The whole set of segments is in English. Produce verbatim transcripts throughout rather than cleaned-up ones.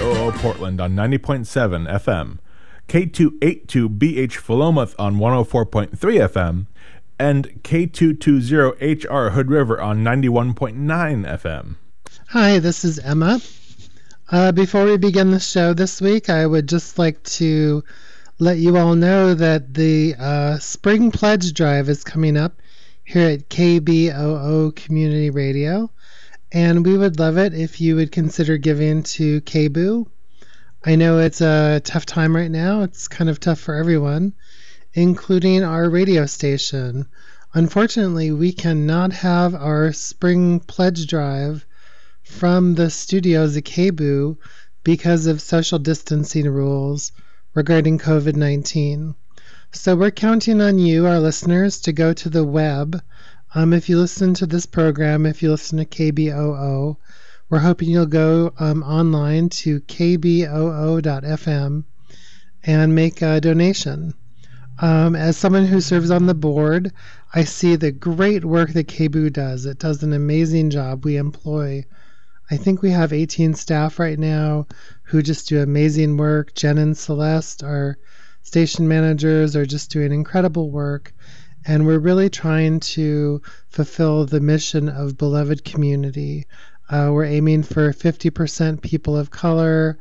O O Portland on ninety point seven F M, K two eighty-two B H Philomath on one oh four point three F M, and K two twenty H R Hood River on ninety-one point nine F M. Hi, this is Emma. Uh, before we begin the show this week, I would just like to let you all know that the uh, Spring Pledge Drive is coming up here at K B O O Community Radio, and we would love it if you would consider giving to K B O O. I know it's a tough time right now. It's kind of tough for everyone, including our radio station. Unfortunately, we cannot have our Spring Pledge Drive from the studios at K B O O because of social distancing rules regarding covid nineteen. So we're counting on you, our listeners, to go to the web. Um, if you listen to this program, if you listen to K B O O, we're hoping you'll go um, online to K B O O dot F M and make a donation. Um, as someone who serves on the board, I see the great work that K B O O does. It does an amazing job. We employ, I think we have eighteen staff right now who just do amazing work. Jen and Celeste, our station managers, are just doing incredible work. And we're really trying to fulfill the mission of beloved community. Uh, we're aiming for fifty percent people of color,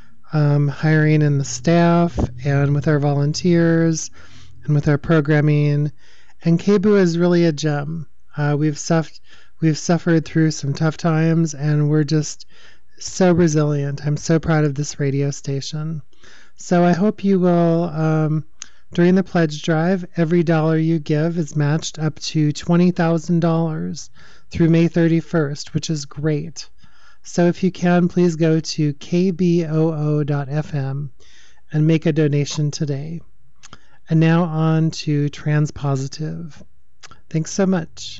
um, hiring in the staff and with our volunteers and with our programming. And K B O O is really a gem. Uh, we've suffered we've suffered through some tough times, and we're just so resilient. I'm so proud of this radio station. So I hope you will, um, during the pledge drive, every dollar you give is matched up to twenty thousand dollars through May thirty-first, which is great. So if you can, please go to K B O O dot F M and make a donation today. And now on to Transpositive. Thanks so much.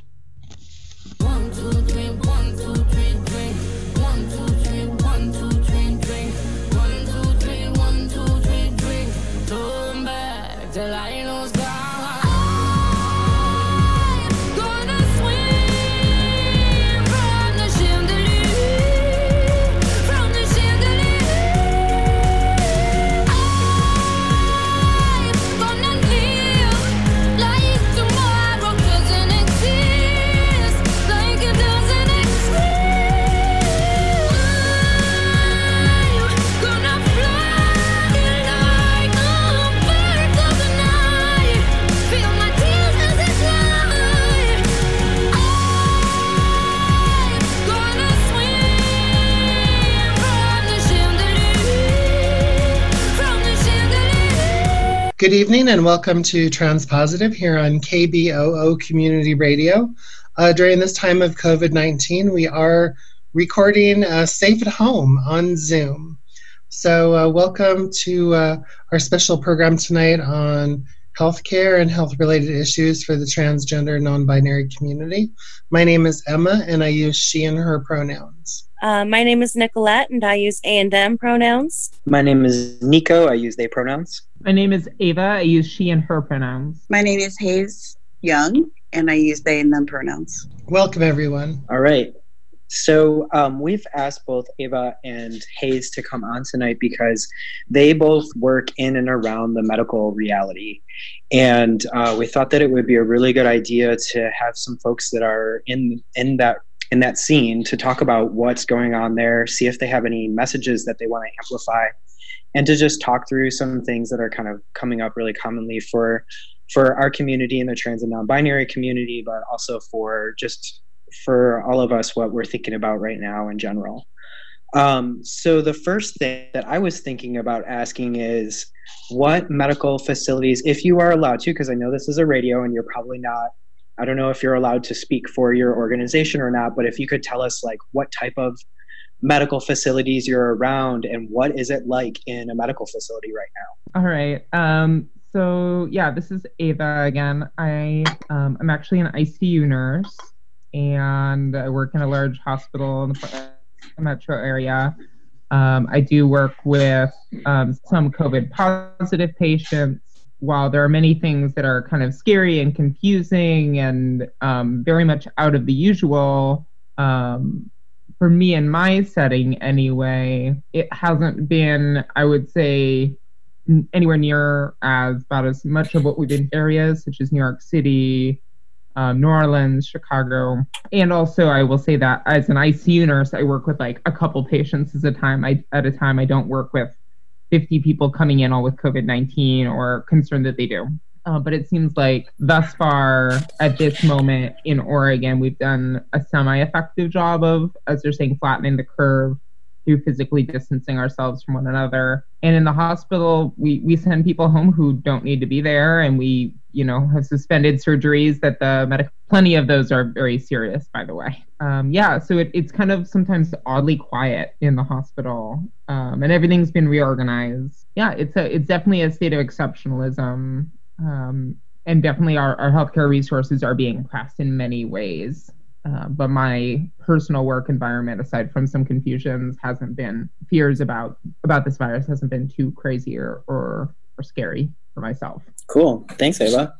One, two, three, one, two, three, drink. One, two, three, one, two, three, drink. One, two, three, one, two, three, drink. Turn back till I lose God. Good evening and welcome to Transpositive here on K B O O Community Radio. Uh, during this time of covid nineteen, we are recording uh, safe at home on Zoom. So uh, welcome to uh, our special program tonight on healthcare and health-related issues for the transgender non-binary community. My name is Emma, and I use she and her pronouns. Uh, my name is Nicolette, and I use A and them pronouns. My name is Nico. I use they pronouns. My name is Ava. I use she and her pronouns. My name is Hayes Young, and I use they and them pronouns. Welcome, everyone. All right. So um, we've asked both Ava and Hayes to come on tonight because they both work in and around the medical reality. And uh, we thought that it would be a really good idea to have some folks that are in in that in that scene to talk about what's going on there, see if they have any messages that they want to amplify, and to just talk through some things that are kind of coming up really commonly for for our community and the trans and non-binary community, but also for just for all of us, what we're thinking about right now in general. Um, so the first thing that I was thinking about asking is what medical facilities, if you are allowed to, because I know this is a radio and you're probably not, I don't know if you're allowed to speak for your organization or not, but if you could tell us like what type of medical facilities you're around and what is it like in a medical facility right now? All right. Um, so yeah, this is Ava again. I, um, I'm actually an I C U nurse and I work in a large hospital in the metro area. Um, I do work with um, some COVID positive patients. While there are many things that are kind of scary and confusing and um, very much out of the usual um, for me in my setting anyway, it hasn't been, I would say, anywhere near as about as much of what we've been areas such as New York City, um, New Orleans, Chicago. And also I will say that as an I C U nurse, I work with like a couple patients at a time. I, at a time, I don't work with fifty people coming in all with COVID nineteen or concerned that they do. Uh, but it seems like thus far at this moment in Oregon, we've done a semi-effective job of, as they're saying, flattening the curve through physically distancing ourselves from one another. And in the hospital, we, we send people home who don't need to be there. And we, you know, have suspended surgeries that the medical, plenty of those are very serious, by the way. Um, yeah, so it, it's kind of sometimes oddly quiet in the hospital, um, and everything's been reorganized. Yeah, it's a, it's definitely a state of exceptionalism. Um, and definitely our, our healthcare resources are being pressed in many ways. Uh, but my personal work environment, aside from some confusions, hasn't been fears about about this virus hasn't been too crazy or or, or scary for myself. Cool. Thanks, Ava.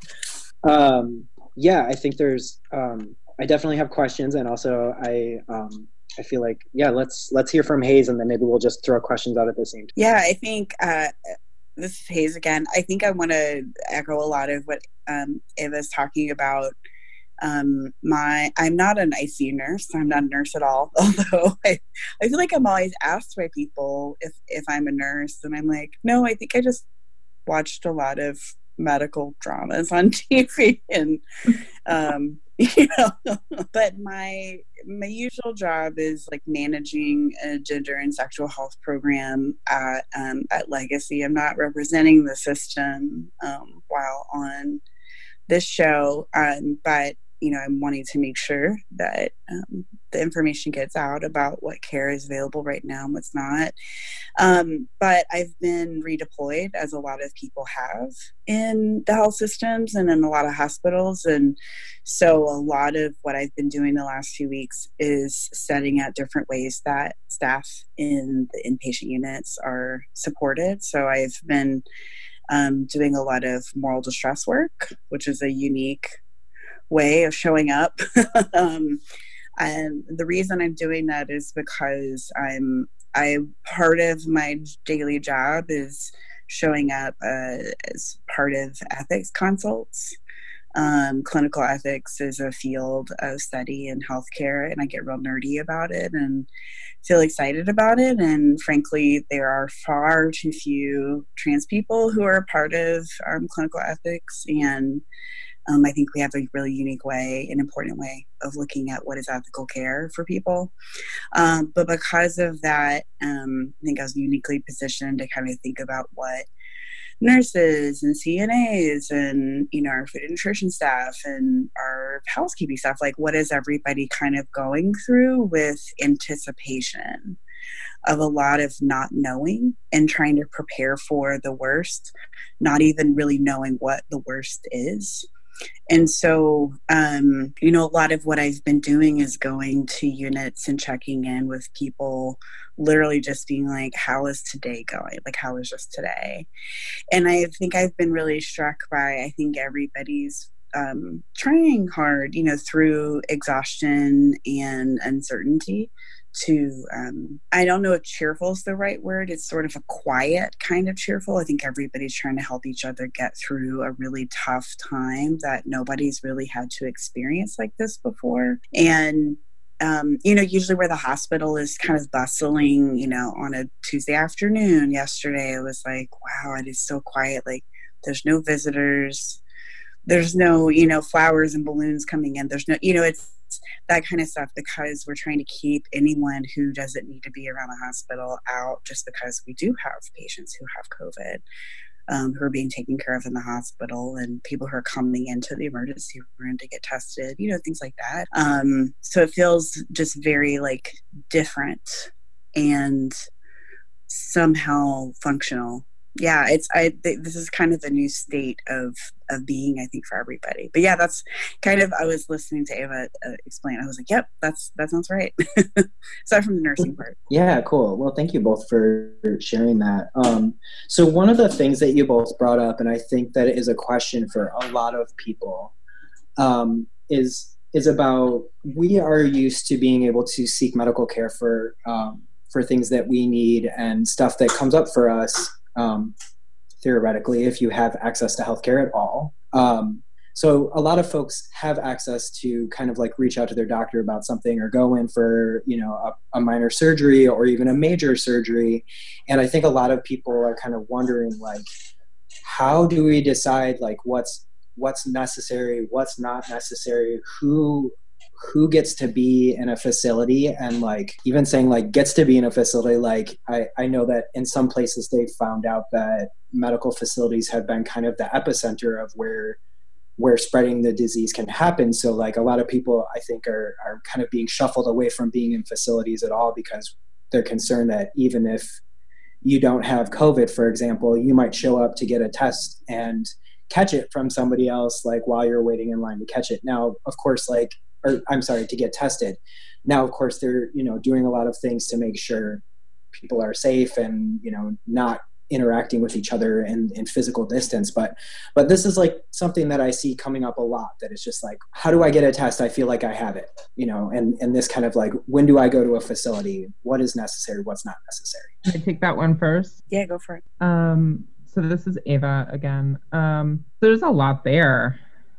Um, yeah, I think there's um, I definitely have questions, and also I um, I feel like yeah, let's let's hear from Hayes, and then maybe we'll just throw questions out at the same time. Yeah, I think uh, this is Hayes again. I think I want to echo a lot of what um, Ava's talking about. Um, my, I'm not an I C U nurse. I'm not a nurse at all. Although I, I feel like I'm always asked by people if, if I'm a nurse, and I'm like, no, I think I just watched a lot of medical dramas on T V and, um, you know, but my, my usual job is like managing a gender and sexual health program at, um, at Legacy. I'm not representing the system, um, while on this show, um, but you know, I'm wanting to make sure that um, the information gets out about what care is available right now and what's not. Um, but I've been redeployed, as a lot of people have in the health systems and in a lot of hospitals. And so a lot of what I've been doing the last few weeks is setting out different ways that staff in the inpatient units are supported. So I've been um, doing a lot of moral distress work, which is a unique way of showing up. um, and the reason I'm doing that is because I'm I part of my daily job is showing up uh, as part of ethics consults. Um, clinical ethics is a field of study in healthcare, and I get real nerdy about it and feel excited about it. And frankly, there are far too few trans people who are part of um, clinical ethics, and Um, I think we have a really unique way, an important way of looking at what is ethical care for people. Um, but because of that, um, I think I was uniquely positioned to kind of think about what nurses and C N As and, you know, our food and nutrition staff and our housekeeping staff, like what is everybody kind of going through with anticipation of a lot of not knowing and trying to prepare for the worst, not even really knowing what the worst is. And so, um, you know, a lot of what I've been doing is going to units and checking in with people, literally just being like, how is today going? Like, how is just today? And I think I've been really struck by, I think everybody's um, trying hard, you know, through exhaustion and uncertainty to, um, I don't know if cheerful is the right word. It's sort of a quiet kind of cheerful. I think everybody's trying to help each other get through a really tough time that nobody's really had to experience like this before. And, um, you know, usually where the hospital is kind of bustling, you know, on a Tuesday afternoon, yesterday, it was like, wow, it is so quiet. Like there's no visitors. There's no, you know, flowers and balloons coming in. There's no, you know, it's, that kind of stuff, because we're trying to keep anyone who doesn't need to be around the hospital out, just because we do have patients who have COVID, um, who are being taken care of in the hospital, and people who are coming into the emergency room to get tested, you know, things like that. Um, so it feels just very like different and somehow functional. Yeah, it's I. Th- this is kind of a new state of of being, I think, for everybody. But yeah, that's kind of. I was listening to Ava uh, explain. I was like, "Yep, that's that sounds right." Aside from the nursing part. Yeah, cool. Well, thank you both for sharing that. Um, so one of the things that you both brought up, and I think that it is a question for a lot of people, um, is is about, we are used to being able to seek medical care for um, for things that we need and stuff that comes up for us, um, theoretically, if you have access to healthcare at all. Um, so a lot of folks have access to kind of like reach out to their doctor about something or go in for, you know, a, a minor surgery or even a major surgery. And I think a lot of people are kind of wondering, like, how do we decide like what's what's necessary, what's not necessary, who who gets to be in a facility, and like even saying like gets to be in a facility, like I, I know that in some places they've found out that medical facilities have been kind of the epicenter of where where spreading the disease can happen. So like a lot of people I think are are kind of being shuffled away from being in facilities at all because they're concerned that even if you don't have COVID, for example, you might show up to get a test and catch it from somebody else, like while you're waiting in line to catch it. Now, of course, like, or I'm sorry, to get tested. Now, of course, they're, you know, doing a lot of things to make sure people are safe and, you know, not interacting with each other in, in physical distance. But, but this is like something that I see coming up a lot, that it's just like, how do I get a test? I feel like I have it, you know, and, and this kind of like, when do I go to a facility? What is necessary? What's not necessary? Can I take that one first? Yeah, go for it. Um, so this is Ava again. Um, there's a lot there.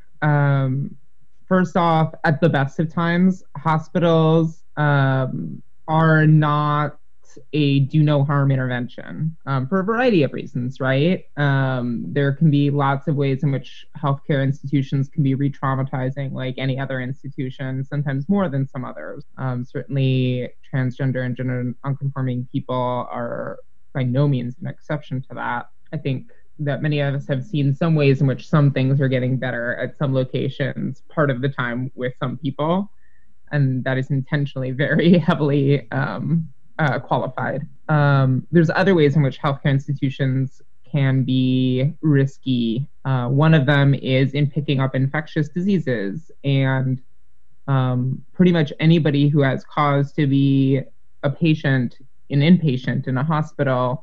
Um, first off, at the best of times, hospitals um, are not a do no harm intervention um, for a variety of reasons, right? Um, there can be lots of ways in which healthcare institutions can be re-traumatizing, like any other institution, sometimes more than some others. Um, certainly, transgender and gender nonconforming people are by no means an exception to that. I think that many of us have seen some ways in which some things are getting better at some locations part of the time with some people, and that is intentionally very heavily um, Uh, qualified. Um, there's other ways in which healthcare institutions can be risky. Uh, one of them is in picking up infectious diseases, and um, pretty much anybody who has cause to be a patient, an inpatient in a hospital,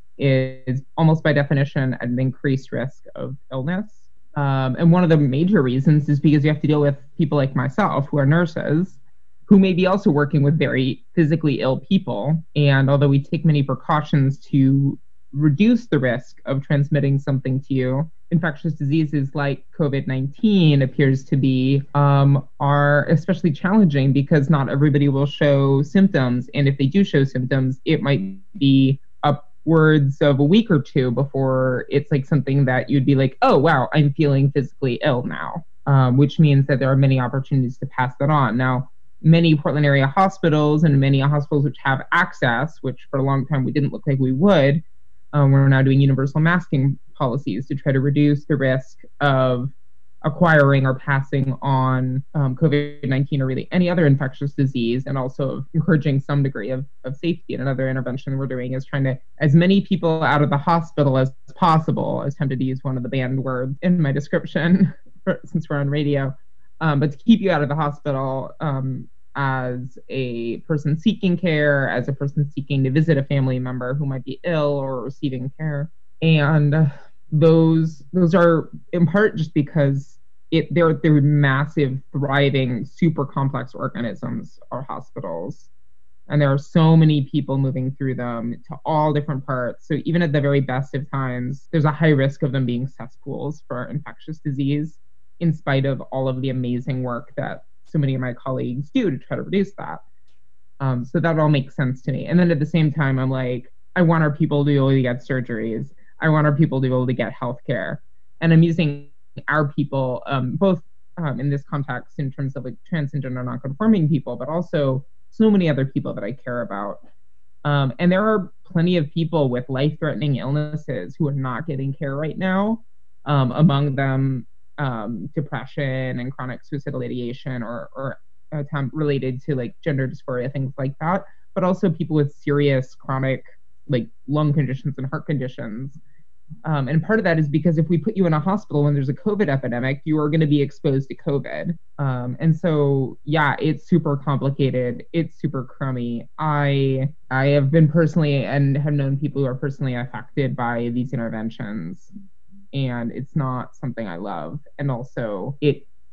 is almost by definition at an increased risk of illness. Um, and one of the major reasons is because you have to deal with people like myself who are nurses, who may be also working with very physically ill people. And although we take many precautions to reduce the risk of transmitting something to you, infectious diseases like COVID nineteen appears to be, um, are especially challenging because not everybody will show symptoms. And if they do show symptoms, it might be upwards of a week or two before it's like something that you'd be like, oh, wow, I'm feeling physically ill now, um, which means that there are many opportunities to pass that on. Now, many Portland area hospitals and many hospitals which have access, which for a long time we didn't look like we would, um, we're now doing universal masking policies to try to reduce the risk of acquiring or passing on um, COVID nineteen or really any other infectious disease, and also encouraging some degree of, of safety. And another intervention we're doing is trying to, as many people out of the hospital as possible, I was tempted to use one of the banned words in my description for, since we're on radio, Um, but to keep you out of the hospital um, as a person seeking care, as a person seeking to visit a family member who might be ill or receiving care. And uh, those those are in part just because it they're, they're massive, thriving, super complex organisms, our hospitals. And there are so many people moving through them to all different parts. So even at the very best of times, there's a high risk of them being cesspools for infectious disease, in spite of all of the amazing work that so many of my colleagues do to try to reduce that. Um, so that all makes sense to me. And then at the same time, I'm like, I want our people to be able to get surgeries. I want our people to be able to get healthcare. And I'm using our people, um, both um, in this context in terms of like trans and gender nonconforming people, but also so many other people that I care about. Um, and there are plenty of people with life-threatening illnesses who are not getting care right now. Um, among them, Um, depression and chronic suicidal ideation or, or attempt related to like gender dysphoria, things like that, but also people with serious chronic like lung conditions and heart conditions. Um, and part of that is because if we put you in a hospital when there's a COVID epidemic, you are going to be exposed to COVID. Um, and so, yeah, it's super complicated. It's super crummy. I I have been personally and have known people who are personally affected by these interventions. And it's not something I love. And also, it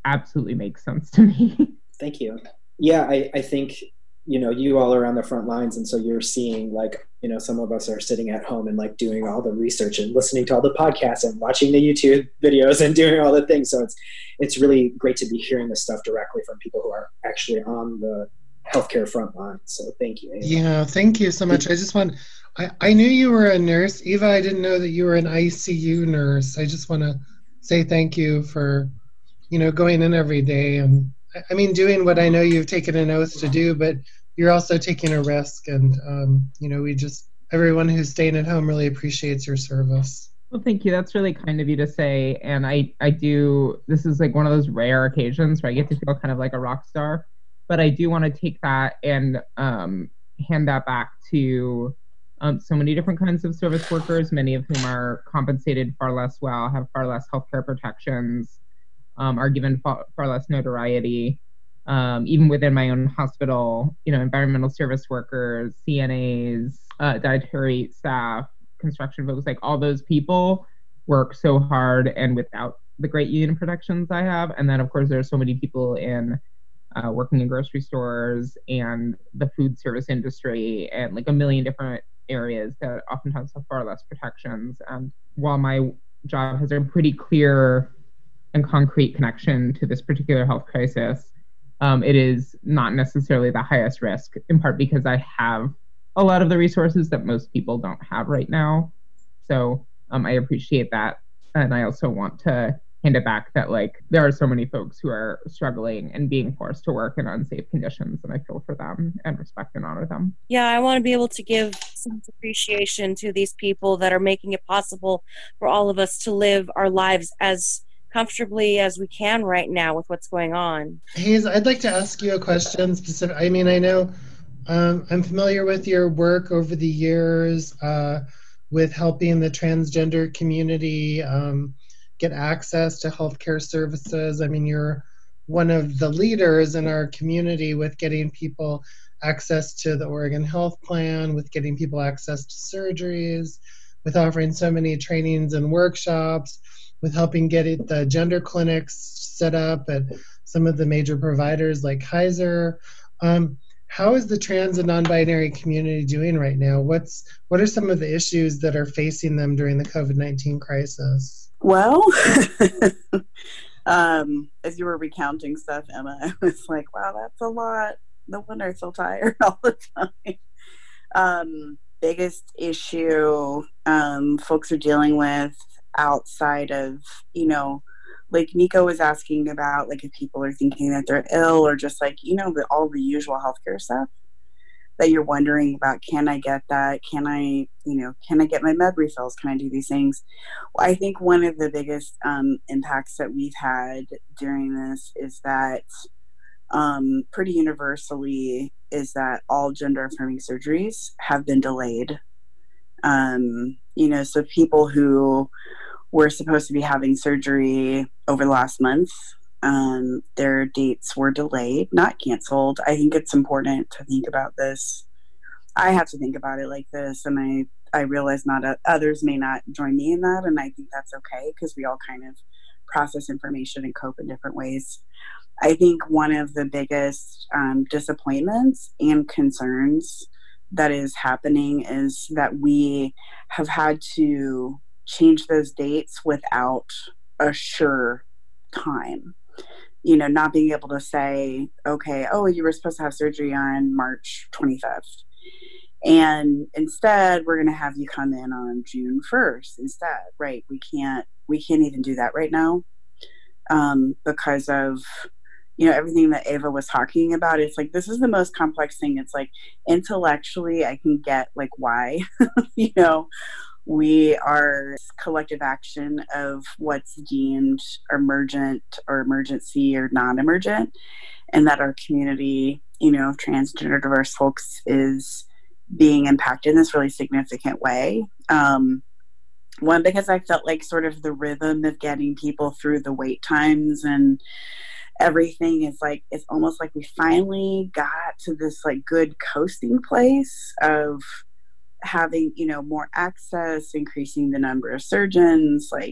absolutely makes sense to me. Thank you. Yeah, I, I think, you know, you all are on the front lines. And so you're seeing, like, you know, some of us are sitting at home and like doing all the research and listening to all the podcasts and watching the YouTube videos and doing all the things. So it's, it's really great to be hearing this stuff directly from people who are actually on the healthcare front line. So thank you, Ava. Yeah, thank you so much. I just want, I, I knew you were a nurse. Eva, I didn't know that you were an I C U nurse. I just want to say thank you for, you know, going in every day and, I mean, doing what I know you've taken an oath to do, but you're also taking a risk. And, um, you know, we just, everyone who's staying at home really appreciates your service. Well, thank you. That's really kind of you to say. And I, I do, this is like one of those rare occasions where I get to feel kind of like a rock star, but I do want to take that and um, hand that back to um, so many different kinds of service workers, many of whom are compensated far less well, have far less healthcare protections, Um, are given far, far less notoriety, um, even within my own hospital, you know, environmental service workers, C N As, uh, dietary staff, construction folks, like all those people work so hard and without the great union protections I have. And then, of course, there are so many people in uh, working in grocery stores and the food service industry and like a million different areas that oftentimes have far less protections. And while my job has a pretty clear and concrete connection to this particular health crisis, um, it is not necessarily the highest risk, in part because I have a lot of the resources that most people don't have right now. So um, I appreciate that. And I also want to hand it back that like there are so many folks who are struggling and being forced to work in unsafe conditions, and I feel for them and respect and honor them. Yeah, I want to be able to give some appreciation to these people that are making it possible for all of us to live our lives as comfortably as we can right now with what's going on. Hayes, I'd like to ask you a question specific. I mean, I know um, I'm familiar with your work over the years uh, with helping the transgender community um, get access to healthcare services. I mean, you're one of the leaders in our community with getting people access to the Oregon Health Plan, with getting people access to surgeries, with offering so many trainings and workshops, with helping get it, the gender clinics set up at some of the major providers like Kaiser. Um, how is the trans and non-binary community doing right now? What's what are some of the issues that are facing them during the COVID nineteen crisis? Well, um, as you were recounting stuff, Emma, I was like, wow, that's a lot. No wonder I'm so tired all the time. Um, biggest issue um, folks are dealing with outside of, you know, like Nico was asking about, like if people are thinking that they're ill or just like, you know, the, all the usual healthcare stuff that you're wondering about, can I get that? Can I, you know, can I get my med refills? Can I do these things? Well, I think one of the biggest um, impacts that we've had during this is that um, pretty universally is that all gender affirming surgeries have been delayed. Um, you know, so people who were supposed to be having surgery over the last month, um, their dates were delayed, not canceled. I think it's important to think about this. I have to think about it like this, and I, I realize not uh, others may not join me in that, and I think that's okay because we all kind of process information and cope in different ways. I think one of the biggest um, disappointments and concerns that is happening is that we have had to change those dates without a sure time. You know, not being able to say, okay, oh, you were supposed to have surgery on March twenty-fifth. And instead, we're going to have you come in on June first instead, right? We can't, we can't even do that right now um, because of, you know, everything that Ava was talking about. It's like, this is the most complex thing. It's like intellectually, I can get like why, you know, we are collective action of what's deemed emergent or emergency or non-emergent, and that our community, you know, of transgender diverse folks is being impacted in this really significant way. Um, one, because I felt like sort of the rhythm of getting people through the wait times and everything is like, it's almost like we finally got to this like good coasting place of having, you know, more access, increasing the number of surgeons, like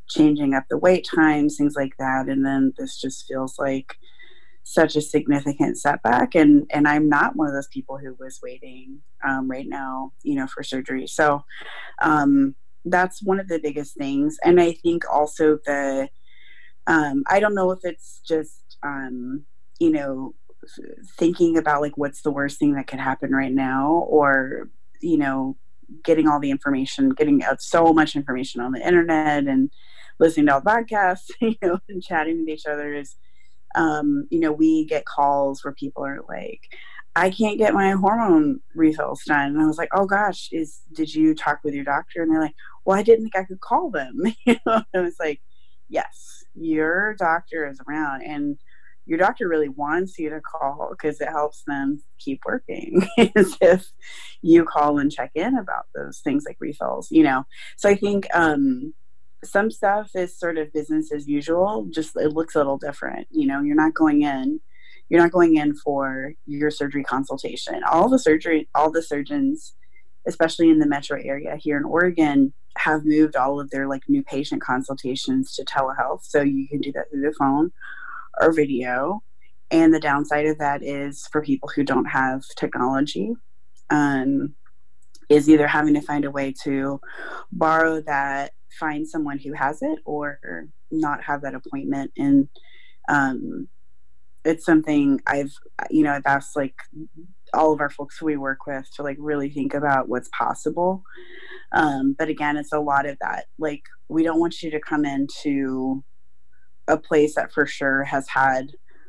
changing up the wait times, things like that. And then this just feels like such a significant setback. And, and I'm not one of those people who was waiting um, right now, you know, for surgery. So um, that's one of the biggest things. And I think also the, um, I don't know if it's just, um, you know, thinking about like, what's the worst thing that could happen right now, or, you know, getting all the information, getting out so much information on the internet and listening to all the podcasts, you know, and chatting with each other is, um, you know, we get calls where people are like, I can't get my hormone refills done. And I was like, oh gosh, is, did you talk with your doctor? And they're like, well, I didn't think I could call them. You know, I was like, yes, your doctor is around, and your doctor really wants you to call because it helps them keep working. As if you call and check in about those things like refills, you know? So I think, um, some stuff is sort of business as usual, just it looks a little different. You know, you're not going in, you're not going in for your surgery consultation. All the surgery, all the surgeons, especially in the metro area here in Oregon, have moved all of their like new patient consultations to telehealth. So you can do that through the phone or video. And the downside of that is for people who don't have technology, um, is either having to find a way to borrow that, find someone who has it, or not have that appointment. And um, it's something I've, you know, I've asked like all of our folks who we work with to like really think about what's possible. Um, but again, it's a lot of that. Like, we don't want you to come into a place that for sure has had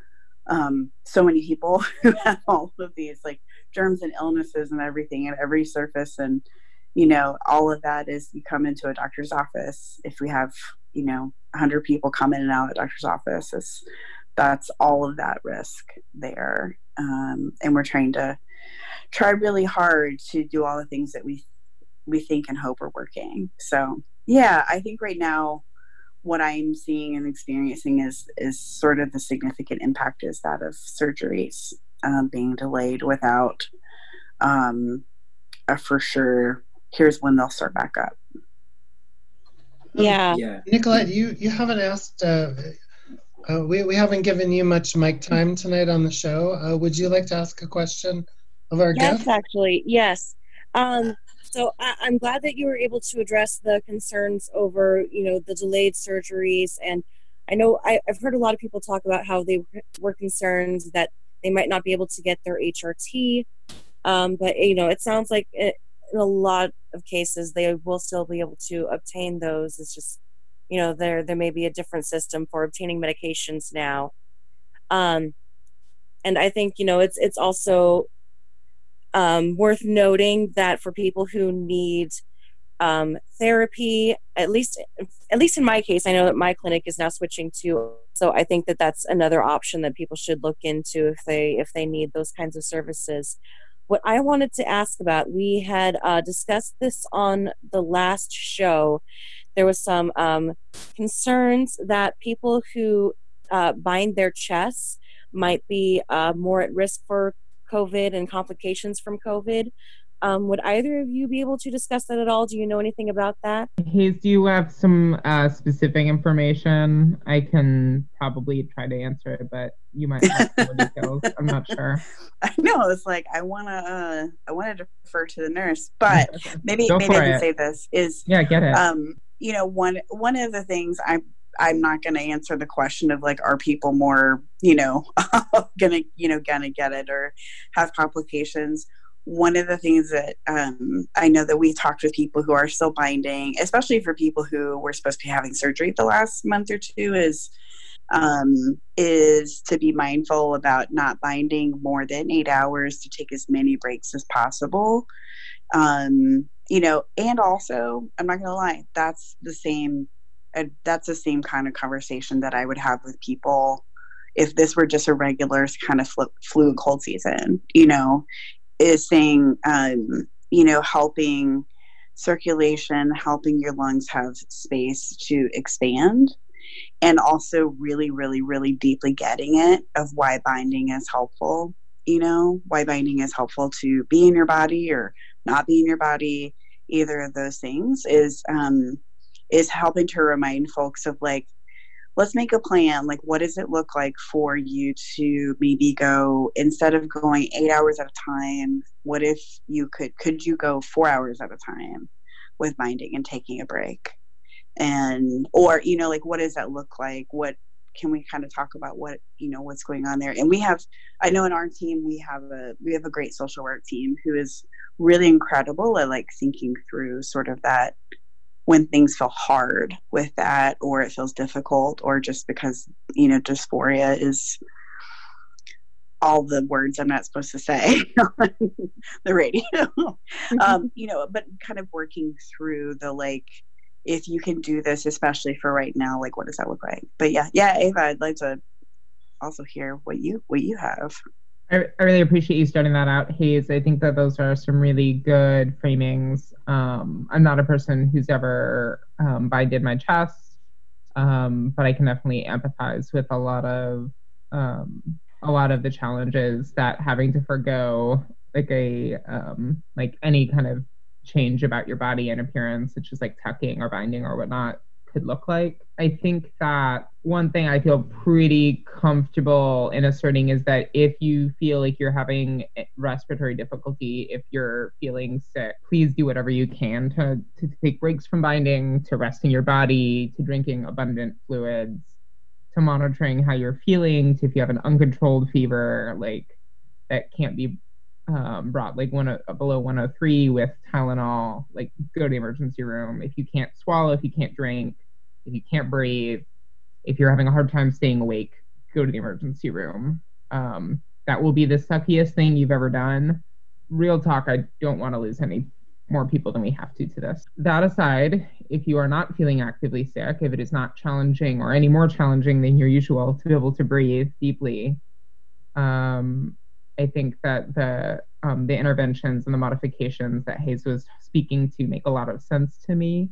um, so many people who have all of these like germs and illnesses and everything at every surface. And, you know, all of that is, you come into a doctor's office. If we have, you know, a hundred people come in and out of the doctor's office, it's, that's all of that risk there. Um, and we're trying to try really hard to do all the things that we, we think and hope are working. So yeah, I think right now what I'm seeing and experiencing is, is sort of the significant impact is that of surgeries um, being delayed without um, a for sure, here's when they'll start back up. Yeah. Yeah. Nicolette, you, you haven't asked, uh, uh, we, we haven't given you much mic time tonight on the show. Uh, would you like to ask a question of our Yes, guest? actually, yes. Um, so I, I'm glad that you were able to address the concerns over, you know, the delayed surgeries. And I know I, I've heard a lot of people talk about how they were concerned that they might not be able to get their H R T. Um, but, you know, it sounds like it, in a lot of cases, they will still be able to obtain those. It's just, you know, there there may be a different system for obtaining medications now. Um, and I think, you know, it's it's also um, worth noting that for people who need um, therapy, at least at least in my case, I know that my clinic is now switching to. So I think that that's another option that people should look into if they if they need those kinds of services. What I wanted to ask about, we had uh, discussed this on the last show. There was some um, concerns that people who uh, bind their chests might be uh, more at risk for COVID and complications from COVID. Um, would either of you be able to discuss that at all? Do you know anything about that? Hayes, do you have some uh, specific information? I can probably try to answer it, but you might have more details. I'm not sure. I know, it's like I want to uh, I want to defer to the nurse, but maybe Go maybe I for can it. say this is Yeah, get it. um, you know, one one of the things I'm I'm not going to answer the question of like, are people more, you know, gonna you know gonna get it or have complications. One of the things that um, I know that we talked with people who are still binding, especially for people who were supposed to be having surgery the last month or two, is um, is to be mindful about not binding more than eight hours, to take as many breaks as possible. Um, you know, and also, I'm not going to lie, that's the same, uh, that's the same kind of conversation that I would have with people if this were just a regular kind of flu, flu and cold season, you know, is saying, um, you know, helping circulation, helping your lungs have space to expand, and also really, really, really deeply getting it of why binding is helpful, you know, why binding is helpful to be in your body or not be in your body. Either of those things is, um, is helping to remind folks of like, let's make a plan. Like, what does it look like for you to maybe go, instead of going eight hours at a time, what if you could, could you go four hours at a time with binding and taking a break? And, or, you know, like, what does that look like? What can we kind of talk about what, you know, what's going on there? And we have, I know in our team, we have a, we have a great social work team who is really incredible at like thinking through sort of that, when things feel hard with that, or it feels difficult, or just because, you know, dysphoria is all the words I'm not supposed to say on the radio, mm-hmm. um, you know, but kind of working through the, like, if you can do this, especially for right now, like, what does that look like? But yeah, yeah, Ava, I'd like to also hear what you, what you have. I, I really appreciate you starting that out, Hayes. I think that those are some really good framings. Um, I'm not a person who's ever um, binded my chest, um, but I can definitely empathize with a lot of um, a lot of the challenges that having to forgo like a um, like any kind of change about your body and appearance, such as like tucking or binding or whatnot, could look like. I think that one thing I feel pretty comfortable in asserting is that if you feel like you're having respiratory difficulty, if you're feeling sick, please do whatever you can to, to take breaks from binding, to resting your body, to drinking abundant fluids, to monitoring how you're feeling, to if you have an uncontrolled fever, like that can't be um, brought like one uh, below one oh three with Tylenol, like go to the emergency room. If you can't swallow, if you can't drink, if you can't breathe, if you're having a hard time staying awake, go to the emergency room. Um, that will be the suckiest thing you've ever done. Real talk, I don't want to lose any more people than we have to to this. That aside, if you are not feeling actively sick, if it is not challenging or any more challenging than your usual to be able to breathe deeply, um, I think that the um, the interventions and the modifications that Hayes was speaking to make a lot of sense to me.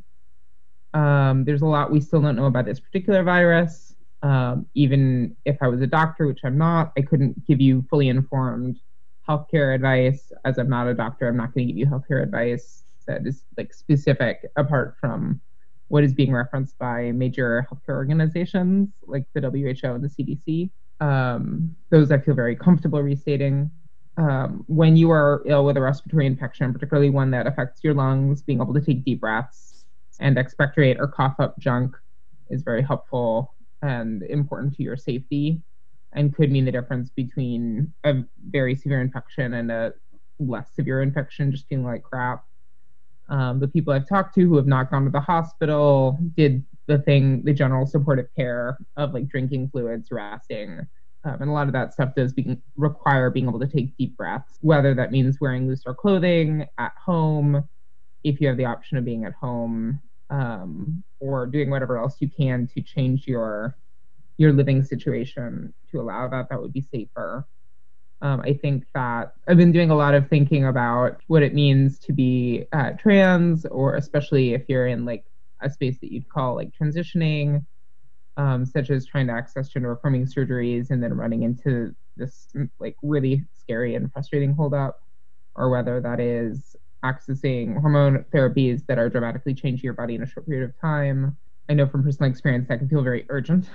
Um, there's a lot we still don't know about this particular virus. Um, even if I was a doctor, which I'm not, I couldn't give you fully informed healthcare advice. As I'm not a doctor, I'm not going to give you healthcare advice that is like specific apart from what is being referenced by major healthcare organizations like the W H O and the C D C. Um, those I feel very comfortable restating. Um, when you are ill with a respiratory infection, particularly one that affects your lungs, being able to take deep breaths and expectorate or cough up junk is very helpful and important to your safety, and could mean the difference between a very severe infection and a less severe infection, just feeling like crap. Um, the people I've talked to who have not gone to the hospital did the thing, the general supportive care of like drinking fluids, resting. Um, and a lot of that stuff does be, require being able to take deep breaths, whether that means wearing looser clothing at home, if you have the option of being at home, um, or doing whatever else you can to change your your living situation to allow that, that would be safer. Um, I think that I've been doing a lot of thinking about what it means to be uh, trans, or especially if you're in like a space that you'd call like transitioning, um, such as trying to access gender affirming surgeries and then running into this like really scary and frustrating holdup, or whether that is accessing hormone therapies that are dramatically changing your body in a short period of time. I know from personal experience that can feel very urgent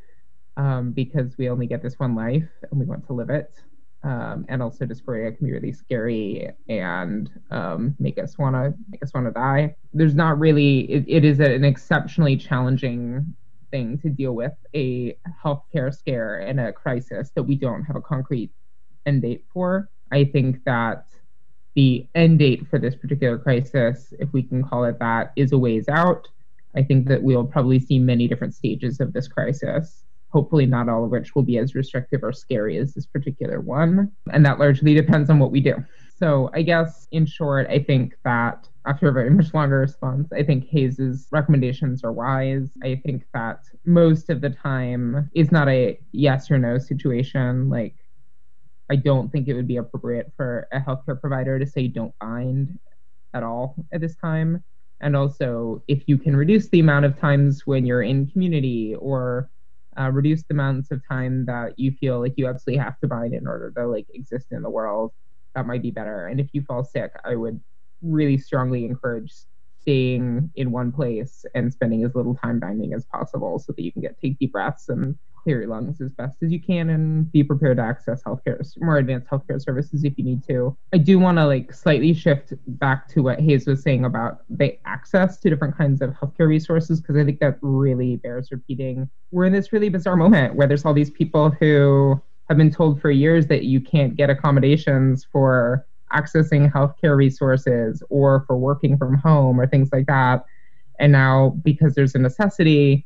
um, because we only get this one life and we want to live it. Um, and also dysphoria can be really scary and um, make us want to make us want to die. There's not really, it, it is an exceptionally challenging thing to deal with, a healthcare scare and a crisis that we don't have a concrete end date for. I think that the end date for this particular crisis, if we can call it that, is a ways out. I think that we'll probably see many different stages of this crisis, hopefully not all of which will be as restrictive or scary as this particular one. And that largely depends on what we do. So I guess, in short, I think that after a very much longer response, I think Hayes's recommendations are wise. I think that most of the time is not a yes or no situation. Like, I don't think it would be appropriate for a healthcare provider to say don't bind at all at this time. And also, if you can reduce the amount of times when you're in community, or uh, reduce the amounts of time that you feel like you absolutely have to bind in order to like exist in the world, that might be better. And if you fall sick, I would really strongly encourage staying in one place and spending as little time dining as possible so that you can get take deep breaths and clear your lungs as best as you can and be prepared to access healthcare, more advanced healthcare services if you need to. I do want to like slightly shift back to what Hayes was saying about the access to different kinds of healthcare resources, because I think that really bears repeating. We're in this really bizarre moment where there's all these people who have been told for years that you can't get accommodations for accessing healthcare resources or for working from home or things like that. And now, because there's a necessity,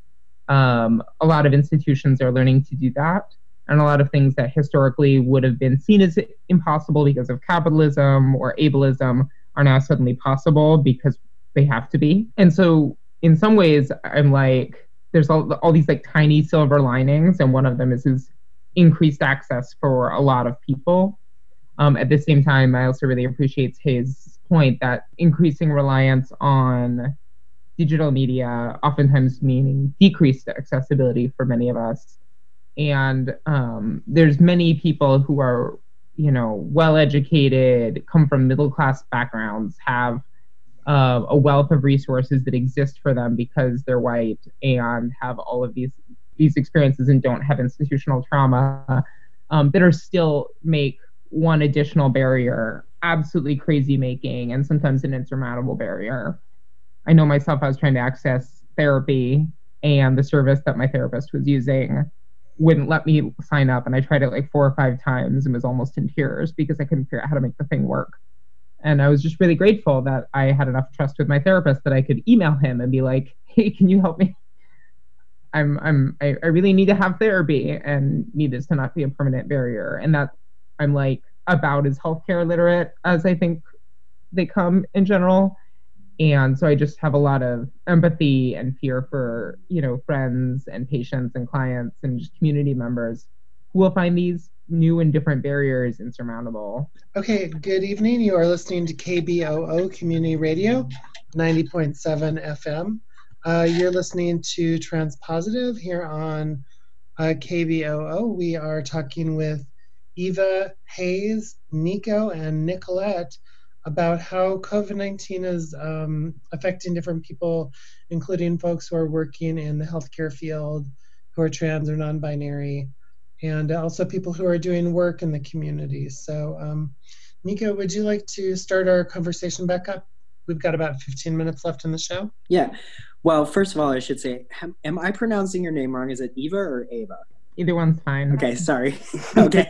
um, a lot of institutions are learning to do that. And a lot of things that historically would have been seen as impossible because of capitalism or ableism are now suddenly possible because they have to be. And so in some ways, I'm like, there's all, all these like tiny silver linings. And one of them is, is increased access for a lot of people. Um, at the same time, I also really appreciate his point that increasing reliance on digital media, oftentimes meaning decreased accessibility for many of us. And um, there's many people who are, you know, well-educated, come from middle-class backgrounds, have uh, a wealth of resources that exist for them because they're white and have all of these these experiences and don't have institutional trauma, um, that are still make one additional barrier absolutely crazy making and sometimes an insurmountable barrier. I know myself, I was trying to access therapy and the service that my therapist was using wouldn't let me sign up. And I tried it like four or five times and was almost in tears because I couldn't figure out how to make the thing work. And I was just really grateful that I had enough trust with my therapist that I could email him and be like, hey, can you help me? I'm, I'm, I, I really need to have therapy and need this to not be a permanent barrier. And that I'm like about as healthcare literate as I think they come in general. And so I just have a lot of empathy and fear for, you know, friends and patients and clients and just community members who will find these new and different barriers insurmountable. Okay, good evening. You are listening to K B O O Community Radio, ninety point seven F M. Uh, you're listening to Transpositive here on uh, K B O O. We are talking with Eva, Hayes, Nico, and Nicolette about how COVID nineteen is um, affecting different people, including folks who are working in the healthcare field, who are trans or non-binary, and also people who are doing work in the community. So, um, Nico, would you like to start our conversation back up? We've got about fifteen minutes left in the show. Yeah. Well, first of all, I should say, am I pronouncing your name wrong? Is it Eva or Ava? Either one's fine. Okay, sorry. Okay.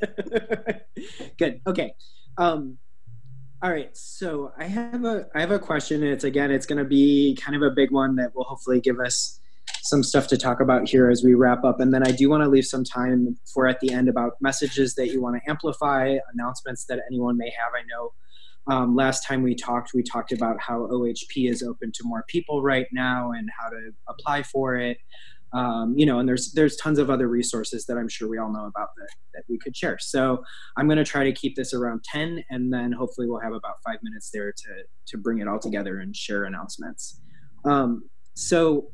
Good. Okay. Um, all right. So I have a I have a question, and it's again, it's going to be kind of a big one that will hopefully give us some stuff to talk about here as we wrap up. And then I do want to leave some time for at the end about messages that you want to amplify, announcements that anyone may have. I know um, last time we talked, we talked about how O H P is open to more people right now and how to apply for it. Um, you know, and there's there's tons of other resources that I'm sure we all know about that, that we could share. So I'm going to try to keep this around ten, and then hopefully we'll have about five minutes there to to bring it all together and share announcements. Um, so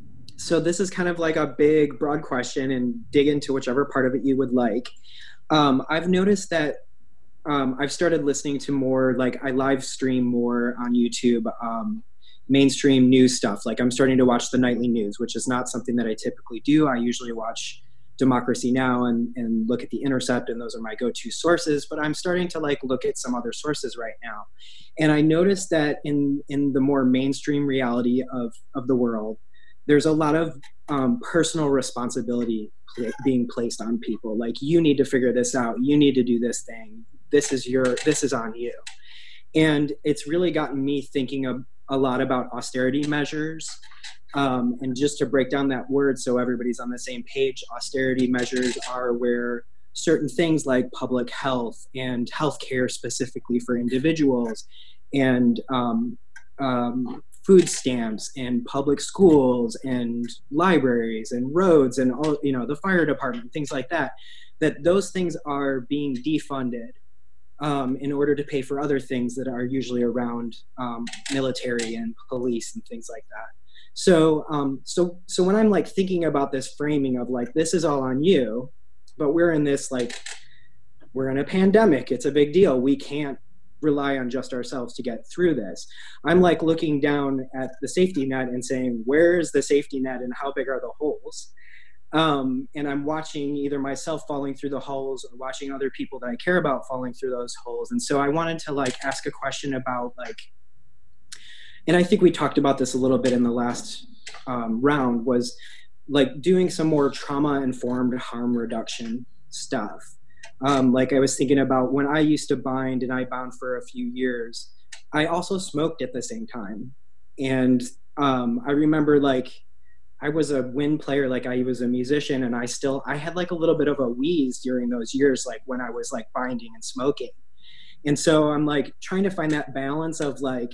so this is kind of like a big, broad question, and dig into whichever part of it you would like. Um, I've noticed that um, I've started listening to more, like I live stream more on YouTube, um, mainstream news stuff. Like I'm starting to watch the nightly news, which is not something that I typically do. I usually watch Democracy Now! and, and look at The Intercept, and those are my go-to sources, but I'm starting to like look at some other sources right now. And I noticed that in, in the more mainstream reality of, of the world, there's a lot of um, personal responsibility pl- being placed on people. Like, you need to figure this out. You need to do this thing. This is your, this is on you. And it's really gotten me thinking of a lot about austerity measures. Um, and just to break down that word so everybody's on the same page, austerity measures are where certain things like public health and healthcare specifically for individuals, and um, um, food stamps and public schools and libraries and roads and all, you know, the fire department, things like that, that those things are being defunded Um, in order to pay for other things that are usually around um, military and police and things like that. So, um, so, so when I'm like thinking about this framing of like, this is all on you, but we're in this, like, we're in a pandemic. It's a big deal. We can't rely on just ourselves to get through this. I'm like looking down at the safety net and saying, where is the safety net and how big are the holes? Um, and I'm watching either myself falling through the holes or watching other people that I care about falling through those holes. And so I wanted to like ask a question about like, and I think we talked about this a little bit in the last um, round, was like doing some more trauma-informed harm reduction stuff. Um, like I was thinking about when I used to bind, and I bound for a few years, I also smoked at the same time. And um, I remember like, I was a wind player, like I was a musician, and I still, I had like a little bit of a wheeze during those years, like when I was like binding and smoking. And so I'm like trying to find that balance of like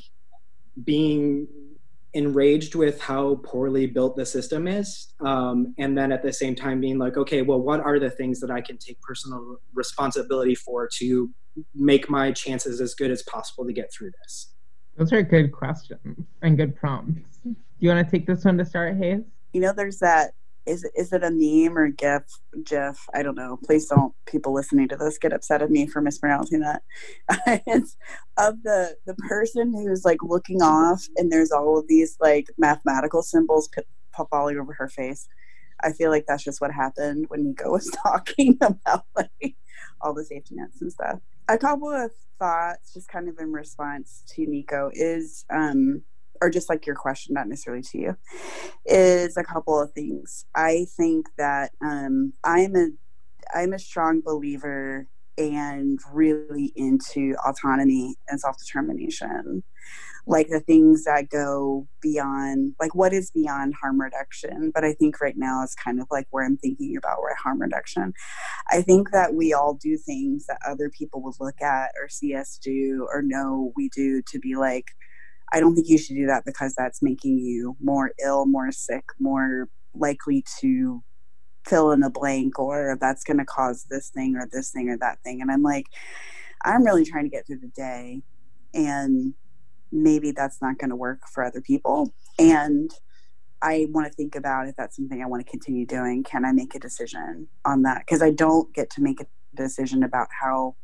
being enraged with how poorly built the system is. Um, and then at the same time being like, okay, well, what are the things that I can take personal responsibility for to make my chances as good as possible to get through this? Those are good questions and good prompts. Do you want to take this one to start, Hayes? You know, there's that, is, is it a meme or GIF? GIF? I don't know. Please don't, people listening to this, get upset at me for mispronouncing that. It's of the, the person who's like looking off, and there's all of these like mathematical symbols pop all over her face. I feel like that's just what happened when Nico was talking about like all the safety nets and stuff. A couple of thoughts just kind of in response to Nico is, um, or just like your question, not necessarily to you, is a couple of things. I think that um, I'm a I'm a strong believer and really into autonomy and self-determination. Like the things that go beyond, like what is beyond harm reduction. But I think right now is kind of like where I'm thinking about where harm reduction. I think that we all do things that other people would look at or see us do or know we do to be like, I don't think you should do that because that's making you more ill, more sick, more likely to fill in a blank, or that's going to cause this thing or this thing or that thing. And I'm like, I'm really trying to get through the day, and maybe that's not going to work for other people. And I want to think about if that's something I want to continue doing. Can I make a decision on that? Because I don't get to make a decision about how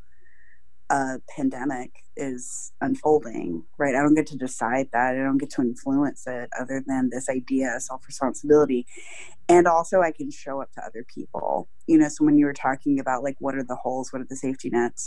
a pandemic is unfolding, right? I don't get to decide that. I don't get to influence it other than this idea of self-responsibility. And also I can show up to other people. You know, so when you were talking about like, what are the holes? What are the safety nets?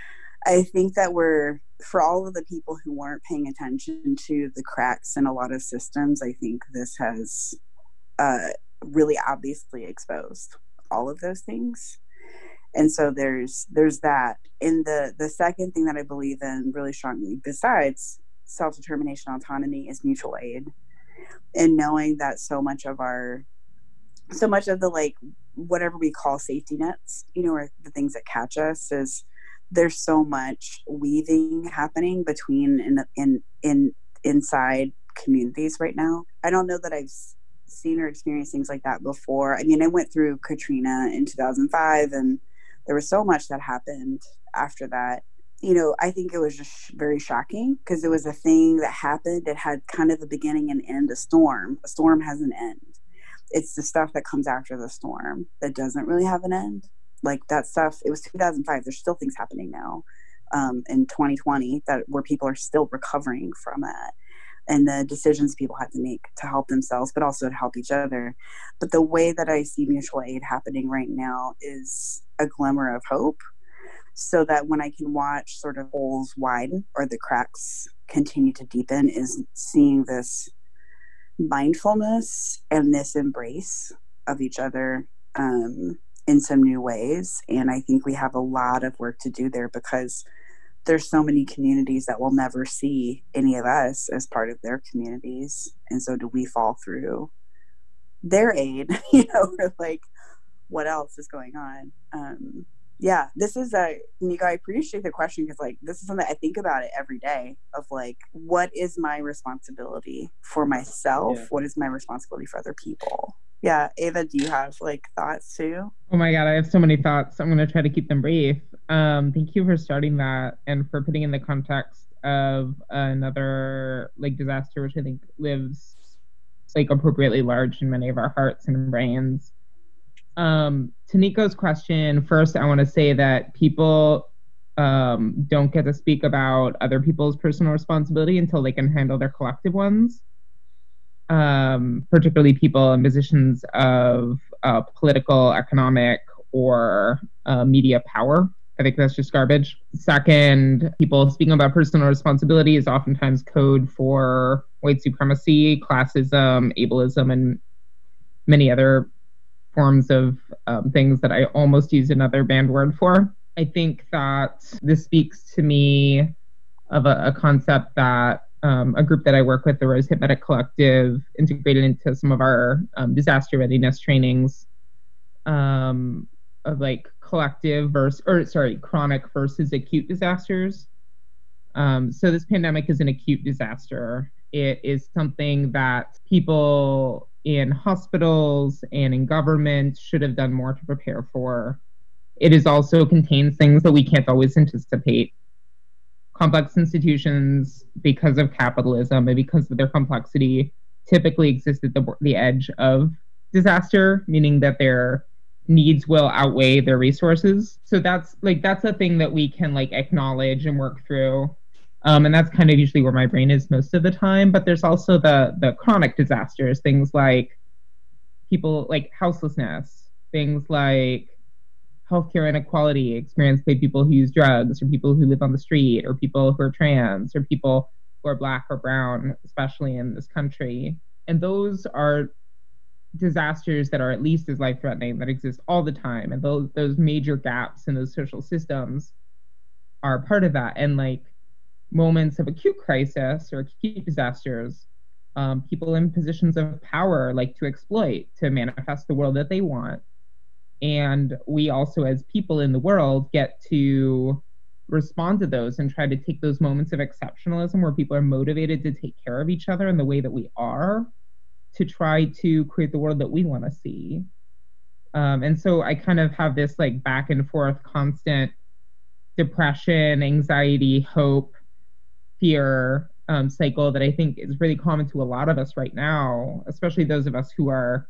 I think that we're, for all of the people who weren't paying attention to the cracks in a lot of systems, I think this has uh, really obviously exposed all of those things. And so there's there's that. And the, the second thing that I believe in really strongly, besides self-determination, autonomy, is mutual aid. And knowing that so much of our, so much of the like, whatever we call safety nets, you know, or the things that catch us, is there's so much weaving happening between in in in inside communities right now. I don't know that I've seen or experienced things like that before. I mean, I went through Katrina in two thousand five, and there was so much that happened after that. You know, I think it was just very shocking because it was a thing that happened. It had kind of a beginning and end, a storm. A storm has an end. It's the stuff that comes after the storm that doesn't really have an end. Like that stuff, it was two thousand five. There's still things happening now um, in twenty twenty that where people are still recovering from that, and the decisions people had to make to help themselves, but also to help each other. But the way that I see mutual aid happening right now is a glimmer of hope, so that when I can watch sort of holes widen or the cracks continue to deepen, is seeing this mindfulness and this embrace of each other um, in some new ways. And I think we have a lot of work to do there, because there's so many communities that will never see any of us as part of their communities. And so do we fall through their aid, you know, or like what else is going on? Um, yeah, this is a, Nico, I appreciate the question, because like, this is something I think about it every day of like, what is my responsibility for myself? Yeah. What is my responsibility for other people? Yeah. Ava, do you have like thoughts too? Oh my God, I have so many thoughts. I'm going to try to keep them brief. Um, thank you for starting that and for putting in the context of another like disaster, which I think lives like appropriately large in many of our hearts and brains. Um, to Nico's question, first, I want to say that people um, don't get to speak about other people's personal responsibility until they can handle their collective ones. Um, particularly people in positions of uh, political, economic, or uh, media power. I think that's just garbage. Second, people speaking about personal responsibility is oftentimes code for white supremacy, classism, ableism, and many other forms of um, things that I almost used another banned word for. I think that this speaks to me of a, a concept that um, a group that I work with, the Rose Hip Medic Collective, integrated into some of our um, disaster readiness trainings um, of like collective versus, or sorry, chronic versus acute disasters. Um, so this pandemic is an acute disaster. It is something that people in hospitals and in government should have done more to prepare for. It is also contains things that we can't always anticipate. Complex institutions, because of capitalism and because of their complexity, typically exist at the, the edge of disaster, meaning that their needs will outweigh their resources. So that's like that's a thing that we can like acknowledge and work through. Um, and that's kind of usually where my brain is most of the time. But there's also the the chronic disasters, things like people like houselessness, things like healthcare inequality experienced by people who use drugs, or people who live on the street, or people who are trans, or people who are Black or brown, especially in this country. And those are disasters that are at least as life-threatening, that exist all the time. And those those major gaps in those social systems are part of that. And like moments of acute crisis or acute disasters, um, people in positions of power like to exploit to manifest the world that they want. And we also, as people in the world, get to respond to those and try to take those moments of exceptionalism where people are motivated to take care of each other in the way that we are, to try to create the world that we want to see. Um, and so I kind of have this like back and forth constant depression, anxiety, hope, fear um, cycle that I think is really common to a lot of us right now, especially those of us who are